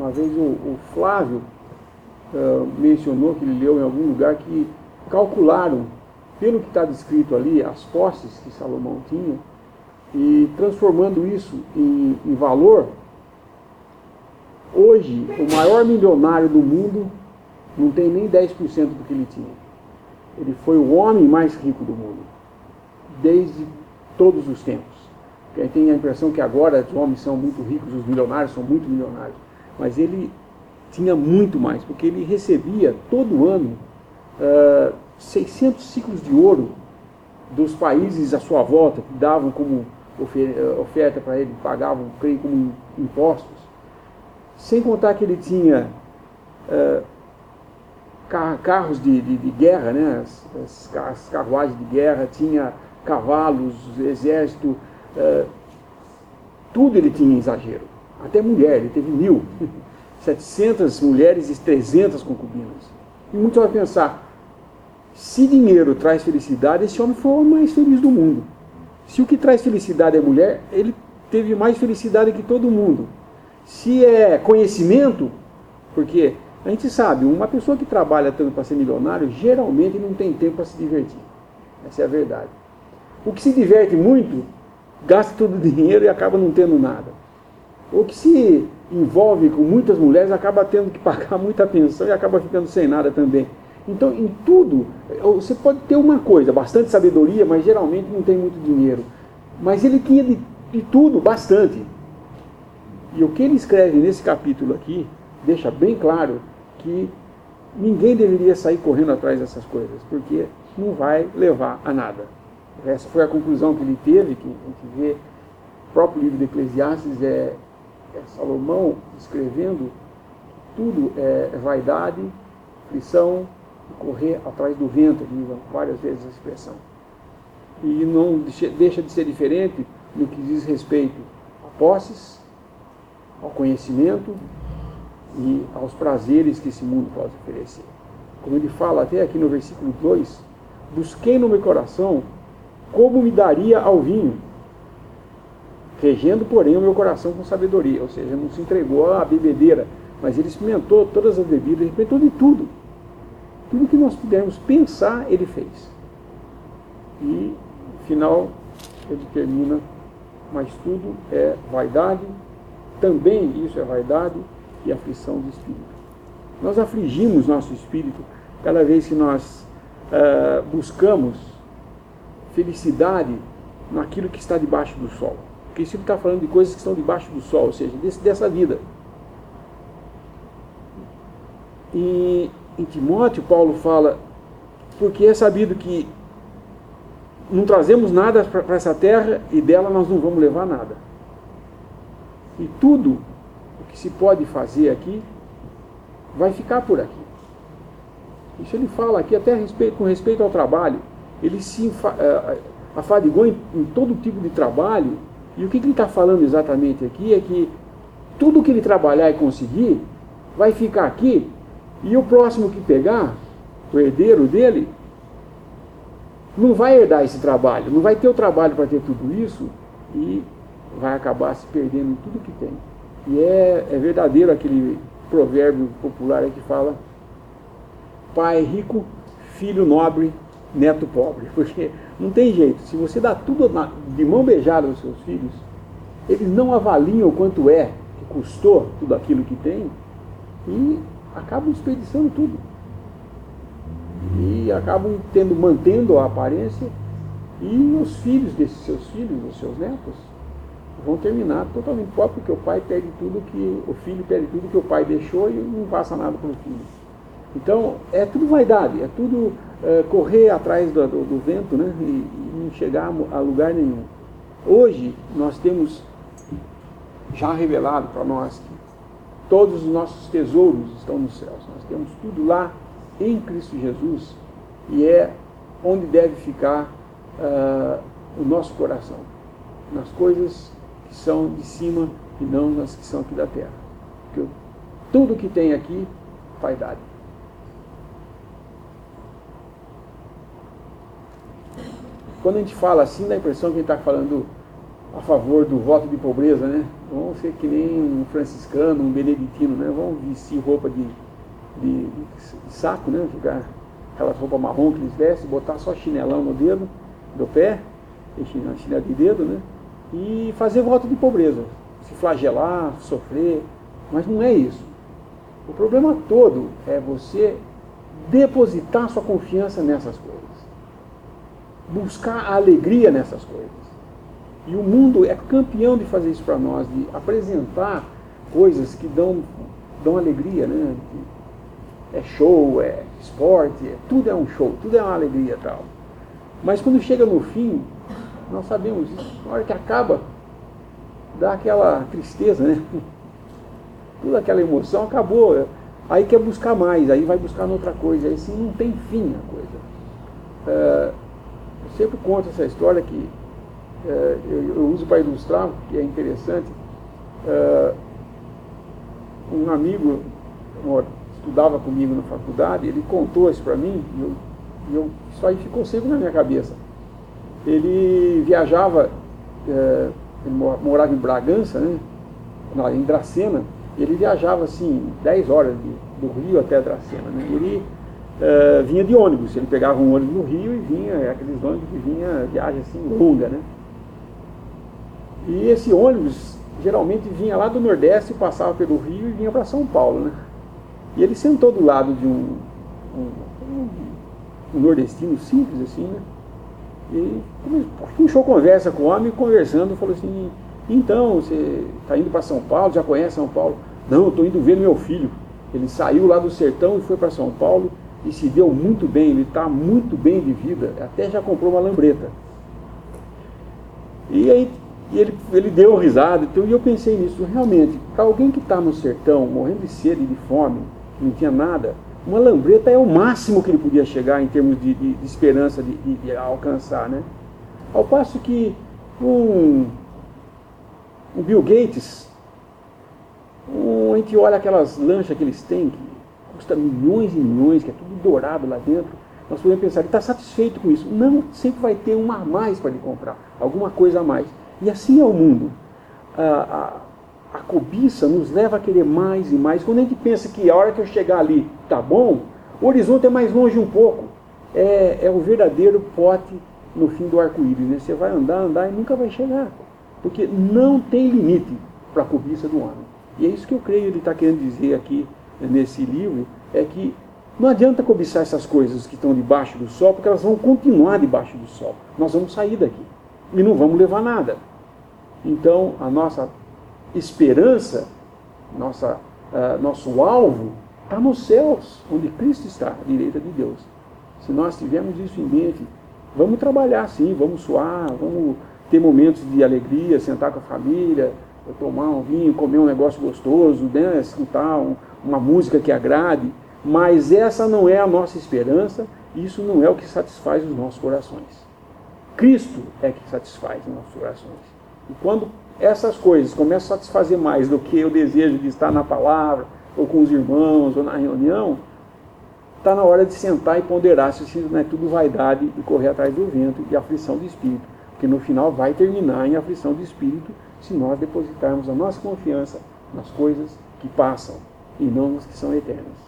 Uma vez o Flávio mencionou que ele leu em algum lugar que calcularam, pelo que está descrito ali, as posses que Salomão tinha, e transformando isso em valor, hoje o maior milionário do mundo não tem nem 10% do que ele tinha. Ele foi o homem mais rico do mundo, desde todos os tempos. Quem tem a impressão que agora os homens são muito ricos, os milionários são muito milionários, mas ele tinha muito mais, porque ele recebia todo ano 600 ciclos de ouro dos países à sua volta, que davam como oferta para ele, pagavam, creio, como impostos. Sem contar que ele tinha carros de guerra, né? As carruagens de guerra, tinha cavalos, exército, tudo ele tinha em exagero. Até mulher, ele teve 1.700 mulheres e 300 concubinas. E muitos vão pensar, se dinheiro traz felicidade, esse homem foi o homem mais feliz do mundo. Se o que traz felicidade é mulher, ele teve mais felicidade que todo mundo. Se é conhecimento, porque a gente sabe, uma pessoa que trabalha tanto para ser milionário, geralmente não tem tempo para se divertir. Essa é a verdade. O que se diverte muito, gasta todo o dinheiro e acaba não tendo nada. O que se envolve com muitas mulheres, acaba tendo que pagar muita pensão e acaba ficando sem nada também. Então, em tudo, você pode ter uma coisa, bastante sabedoria, mas geralmente não tem muito dinheiro. Mas ele tinha de tudo, bastante. E o que ele escreve nesse capítulo aqui, deixa bem claro que ninguém deveria sair correndo atrás dessas coisas, porque não vai levar a nada. Essa foi a conclusão que ele teve, que a gente vê no próprio livro de Eclesiastes, é Salomão escrevendo que tudo é vaidade, aflição, correr atrás do vento, ele usa várias vezes a expressão. E não deixa de ser diferente no que diz respeito a posses, ao conhecimento e aos prazeres que esse mundo pode oferecer. Como ele fala até aqui no versículo 2, busquei no meu coração como me daria ao vinho, regendo, porém, o meu coração com sabedoria. Ou seja, não se entregou à bebedeira, mas ele experimentou todas as bebidas, ele experimentou de tudo. Tudo que nós pudermos pensar, ele fez. E, no final, ele termina, mas tudo é vaidade, também isso é vaidade e aflição de espírito. Nós afligimos nosso espírito cada vez que nós buscamos felicidade naquilo que está debaixo do sol. Porque isso ele está falando de coisas que estão debaixo do sol, ou seja, dessa vida. E em Timóteo, Paulo fala, porque é sabido que não trazemos nada para essa terra e dela nós não vamos levar nada. E tudo o que se pode fazer aqui vai ficar por aqui. Isso ele fala aqui até com respeito ao trabalho. Ele se afadigou em todo tipo de trabalho. E o que ele está falando exatamente aqui é que tudo que ele trabalhar e conseguir vai ficar aqui, e o próximo que pegar, o herdeiro dele, não vai herdar esse trabalho, não vai ter o trabalho para ter tudo isso, e vai acabar se perdendo em tudo que tem. E é verdadeiro aquele provérbio popular aí que fala: pai rico, filho nobre, neto pobre. Porque não tem jeito, se você dá tudo de mão beijada aos seus filhos, eles não avaliam o quanto que custou tudo aquilo que tem, e acabam desperdiçando tudo. E acabam mantendo a aparência, e os filhos desses seus filhos, os seus netos, vão terminar totalmente pobres, porque o pai perde tudo o filho perde tudo que o pai deixou e não passa nada para o filho. Então, é tudo vaidade, é tudo correr atrás do vento, né? E não chegar a lugar nenhum. Hoje, nós temos já revelado para nós que todos os nossos tesouros estão nos céus. Nós temos tudo lá em Cristo Jesus, e é onde deve ficar o nosso coração, nas coisas que são de cima e não nas que são aqui da terra. Porque tudo que tem aqui, vaidade. Quando a gente fala assim, dá a impressão que a gente está falando a favor do voto de pobreza, né? vamos ser que nem um franciscano, um beneditino, né? Vamos vestir roupa de saco, né? Jogar aquelas roupas marrom que eles vestem, botar só chinelão no dedo, do pé, chinelo de dedo, né? E fazer voto de pobreza, se flagelar, sofrer, mas não é isso. O problema todo é você depositar sua confiança nessas coisas, buscar a alegria nessas coisas. E o mundo é campeão de fazer isso para nós, de apresentar coisas que dão alegria, né? É show, é esporte, tudo é um show, tudo é uma alegria e tal. Mas quando chega no fim, nós sabemos isso, na hora que acaba, dá aquela tristeza, né? Toda aquela emoção acabou, aí quer buscar mais, aí vai buscar outra coisa, aí assim não tem fim a coisa. Eu sempre conto essa história que eu uso para ilustrar, que é interessante. Um amigo estudava comigo na faculdade, ele contou isso para mim, e isso aí ficou sempre na minha cabeça. Ele viajava, ele morava em Bragança, né? Em Dracena. Ele viajava assim 10 horas do Rio até Dracena, né? Ele vinha de ônibus, ele pegava um ônibus no Rio e vinha, aqueles ônibus que vinha viagem assim longa, né? E esse ônibus geralmente vinha lá do Nordeste, passava pelo Rio e vinha para São Paulo, né? E ele sentou do lado de um nordestino simples assim, né? E puxou conversa com o homem, conversando, falou assim: então, você está indo para São Paulo, já conhece São Paulo? Não, eu estou indo ver meu filho. Ele saiu lá do sertão e foi para São Paulo e se deu muito bem, ele está muito bem de vida, até já comprou uma lambreta. E aí ele deu risada, então, e eu pensei nisso, realmente, para alguém que está no sertão, morrendo de sede e de fome, não tinha nada, uma lambreta é o máximo que ele podia chegar em termos de esperança de alcançar, né? Ao passo que o Bill Gates, a gente olha aquelas lanchas que eles têm, que custa milhões e milhões, que é tudo dourado lá dentro, nós podemos pensar, ele está satisfeito com isso. Não, sempre vai ter uma a mais para ele comprar, alguma coisa a mais. E assim é o mundo. A cobiça nos leva a querer mais e mais. Quando a gente pensa que a hora que eu chegar ali está bom, o horizonte é mais longe um pouco. É o verdadeiro pote no fim do arco-íris, né? Você vai andar e nunca vai chegar. Porque não tem limite para a cobiça do homem. E é isso que eu creio que ele está querendo dizer aqui nesse livro, é que não adianta cobiçar essas coisas que estão debaixo do sol, porque elas vão continuar debaixo do sol. Nós vamos sair daqui e não vamos levar nada. Então, a nossa esperança, nosso alvo, está nos céus, onde Cristo está, à direita de Deus. Se nós tivermos isso em mente, vamos trabalhar sim, vamos suar, vamos ter momentos de alegria, sentar com a família, tomar um vinho, comer um negócio gostoso, né, escutar uma música que agrade, mas essa não é a nossa esperança, isso não é o que satisfaz os nossos corações. Cristo é que satisfaz os nossos corações. E quando essas coisas começam a satisfazer mais do que o desejo de estar na palavra, ou com os irmãos, ou na reunião, está na hora de sentar e ponderar se isso não é tudo vaidade e correr atrás do vento e aflição de espírito. Porque no final vai terminar em aflição de espírito se nós depositarmos a nossa confiança nas coisas que passam e não nas que são eternas.